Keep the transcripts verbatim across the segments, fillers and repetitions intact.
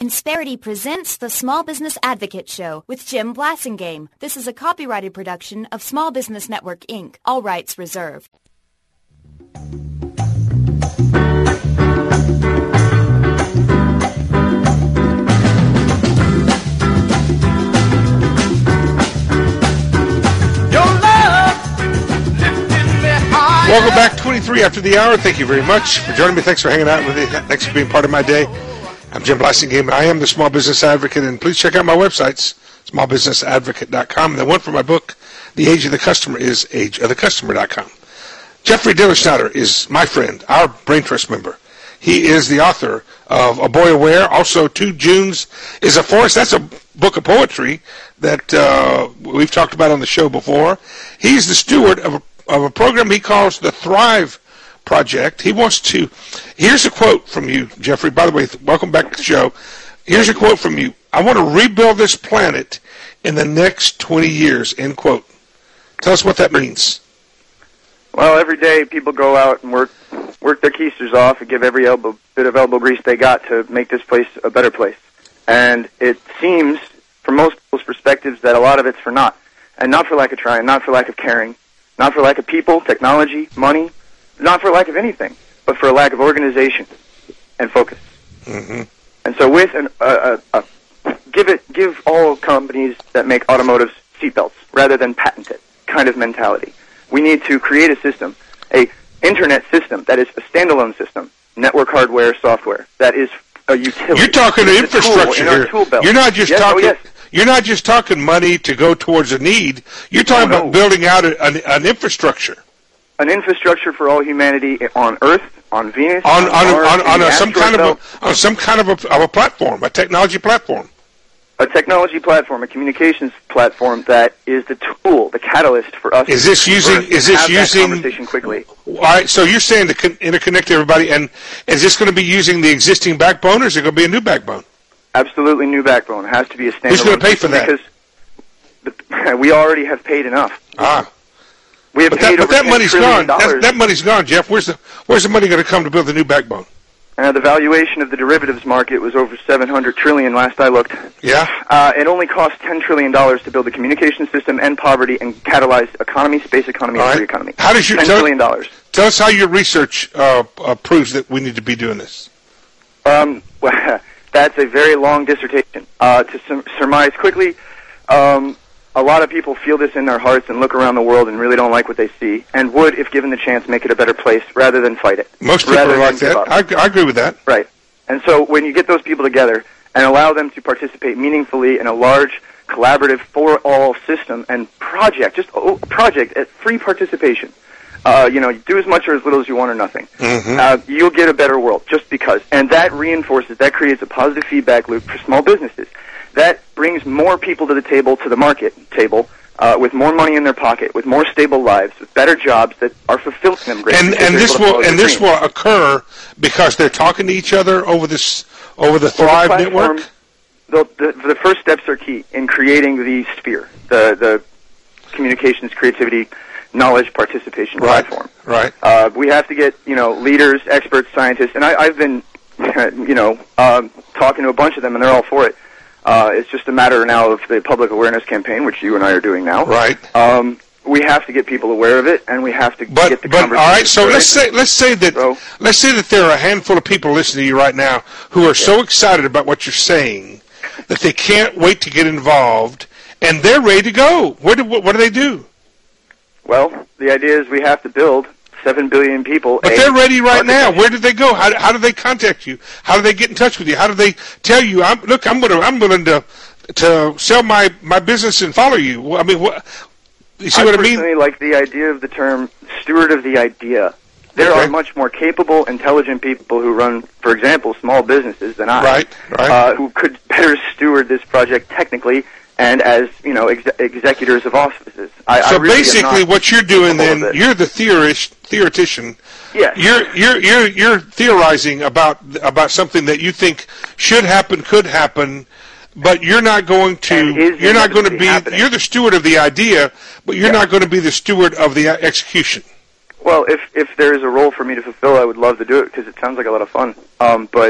Insperity presents the Small Business Advocate Show with Jim Blasingame. This is a copyrighted production of Small Business Network, Incorporated. All rights reserved. Welcome back, twenty-three after the hour. Thank you very much for joining me. Thanks for hanging out with me. Thanks for being part of my day. I'm Jim Blasingame. I am the Small Business Advocate, and please check out my websites, small business advocate dot com. The one for my book, The Age of the Customer, is age of the customer dot com. Jeffrey Dillerschneider is my friend, our Brain Trust member. He is the author of A Boy Aware. Also, Two Junes is a Forest. That's a book of poetry that uh, we've talked about on the show before. He's the steward of a, of a program he calls the Thrive Project. He wants to, here's a quote from you, Jeffrey. By the way, welcome back to the show. Here's a quote from you. I want to rebuild this planet in the next twenty years, end quote. Tell us what that means. Well, every day people go out and work work their keisters off and give every elbow, bit of elbow grease they got to make this place a better place. And it seems, from most people's perspectives, that a lot of it's for naught. And not for lack of trying, not for lack of caring, not for lack of people, technology, money, not for lack of anything, but for a lack of organization and focus. Mm-hmm. And so with an, uh, uh, uh, give it, give all companies that make automotives seatbelts rather than patent it kind of mentality. We need to create a system, a internet system that is a standalone system, network hardware, software, that is a utility. You're talking it's infrastructure in here. You're not just yes, talking. Oh, yes. You're not just talking money to go towards a need. You're talking oh, about no. building out a, an, an infrastructure. An infrastructure for all humanity on Earth, on Venus, on on, on, Mars, on, on in a, the some kind of belt. a on some kind of a, of a platform, a technology platform. A technology platform, a communications platform that is the tool, the catalyst for us. Is this to using? Is this have using? That conversation quickly. All right. So you're saying to con- interconnect everybody, and is this going to be using the existing backbone, or is it going to be a new backbone? Absolutely new backbone. It has to be a standalone. Who's going to pay for that? Because the, we already have paid enough. Ah. We have but paid that, over but that money's gone. That, that money's gone, Jeff. Where's the Where's the money going to come to build the new backbone? Uh, the valuation of the derivatives market was over seven hundred trillion dollars last I looked. Yeah. Uh, it only cost ten trillion dollars to build the communication system, end poverty, and catalyze economy, space economy, and right. free economy. How does your ten trillion dollars. Tell us how your research uh, uh, proves that we need to be doing this. Um, well, that's a very long dissertation. Uh, to sur- surmise quickly, um, a lot of people feel this in their hearts and look around the world and really don't like what they see, and would, if given the chance, make it a better place rather than fight it. Most people are like that. I, I agree with that. Right. And so when you get those people together and allow them to participate meaningfully in a large, collaborative, for-all system and project, just a project at free participation, uh, you know, do as much or as little as you want or nothing, mm-hmm. uh, you'll get a better world just because. And that reinforces, that creates a positive feedback loop for small businesses. That brings more people to the table, to the market table, uh, with more money in their pocket, with more stable lives, with better jobs that are fulfilling them great. And and this will and this will occur because they're talking to each other over this over the Thrive well, the network. The, the the first steps are key in creating the sphere, the the communications, creativity, knowledge, participation right. platform. Right. Uh, we have to get you know leaders, experts, scientists, and I, I've been you know um, talking to a bunch of them, and they're all for it. Uh, it's just a matter now of the public awareness campaign, which you and I are doing now. Right. Um, we have to get people aware of it, and we have to but, get the but, conversation. All right. So started. let's say let's say that so, let's say that there are a handful of people listening to you right now who are yeah. so excited about what you're saying that they can't wait to get involved, and they're ready to go. What do what, what do they do? Well, the idea is we have to build seven billion people. But they're ready right now. Where do they go? How, how do they contact you? How do they get in touch with you? How do they tell you, I'm, look, I'm going to, I'm willing to, to sell my, my business and follow you? I mean, what, you see I what I mean? I personally like the idea of the term steward of the idea. There okay. are much more capable, intelligent people who run, for example, small businesses than I. Right, right. Uh, who could better steward this project technically and as, you know, ex- executors of offices. I, so I really basically what you're doing then, you're the theorist, theoretician. Yes. You're, you're, you're, you're theorizing about, about something that you think should happen, could happen, but you're not going to, you're not going to be, happening. You're the steward of the idea, but you're yeah. not going to be the steward of the execution. Well, if, if there is a role for me to fulfill, I would love to do it because it sounds like a lot of fun. Um, but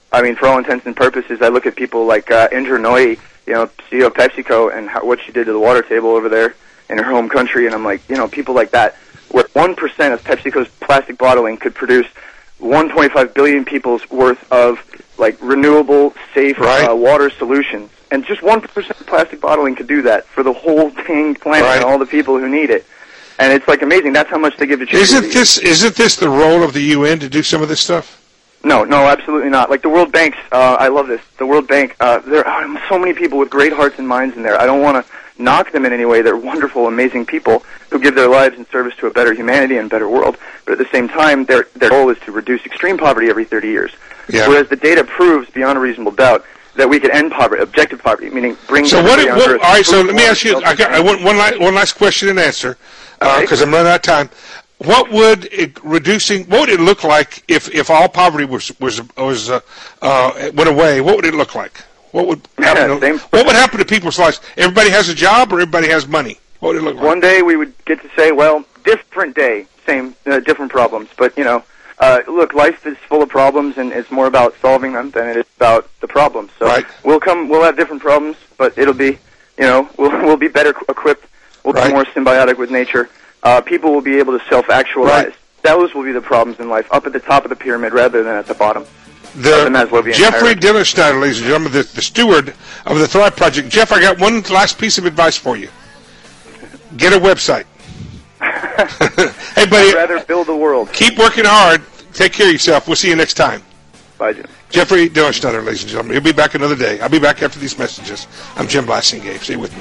I mean, for all intents and purposes, I look at people like uh, Indra Nooyi, you know, C E O of PepsiCo, and how, what she did to the water table over there in her home country, and I'm like, you know, people like that, where one percent of PepsiCo's plastic bottling could produce one point five billion people's worth of, like, renewable, safe right. uh, water solutions. And just one percent of plastic bottling could do that for the whole dang planet right. and all the people who need it. And it's, like, amazing. That's how much they give to charity. Isn't this, isn't this the role of the U N to do some of this stuff? No, no, absolutely not. Like the World Bank's, uh, I love this. The World Bank, uh, there are so many people with great hearts and minds in there. I don't want to knock them in any way. They're wonderful, amazing people who give their lives in service to a better humanity and better world. But at the same time, their their goal is to reduce extreme poverty every thirty years. Yeah. Whereas the data proves beyond a reasonable doubt that we could end poverty, objective poverty, meaning bring. So what? It, what all right. So let me ask you. I got I want one last, one last question and answer because uh, I'm running out of time. What would it, reducing? What would it look like if, if all poverty was was was uh, uh, went away? What would it look like? What would happen? Yeah, to, what would happen to people's lives? Everybody has a job, or everybody has money? What would it look like? One day we would get to say, well, different day, same, uh, different problems. But you know, uh, look, life is full of problems, and it's more about solving them than it is about the problems. So right. we'll come, we'll have different problems, but it'll be, you know, we'll we'll be better equipped. We'll right. be more symbiotic with nature. Uh, people will be able to self-actualize. Right. Those will be the problems in life, up at the top of the pyramid rather than at the bottom. The, the Maslowian Jeffrey hierarchy. Dillensteiner, ladies and gentlemen, the, the steward of the Thrive Project. Jeff, I got one last piece of advice for you. Get a website. Hey, buddy. I'd rather build the world. Keep working hard. Take care of yourself. We'll see you next time. Bye, Jim. Jeffrey Dillensteiner, ladies and gentlemen. He'll be back another day. I'll be back after these messages. I'm Jim Blasingame. Stay with me.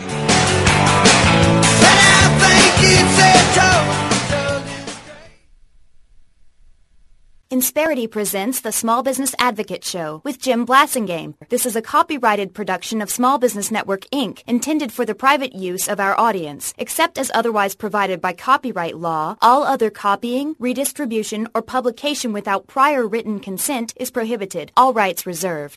Insperity presents the Small Business Advocate Show with Jim Blasingame. This is a copyrighted production of Small Business Network, Incorporated, intended for the private use of our audience. Except as otherwise provided by copyright law, all other copying, redistribution, or publication without prior written consent is prohibited. All rights reserved.